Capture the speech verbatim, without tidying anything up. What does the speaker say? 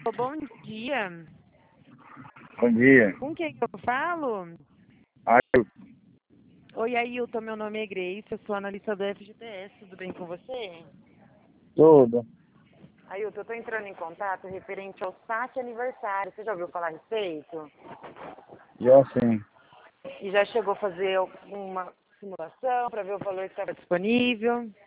Bom dia. Bom dia. Com quem que eu falo? Ailton. Oi, Ailton, meu nome é Grace, eu sou analista do F G T S, tudo bem com você? Tudo. Ailton, eu estou entrando em contato referente ao saque aniversário, você já ouviu falar a respeito? Já sim. E já chegou a fazer uma simulação para ver o valor que estava disponível?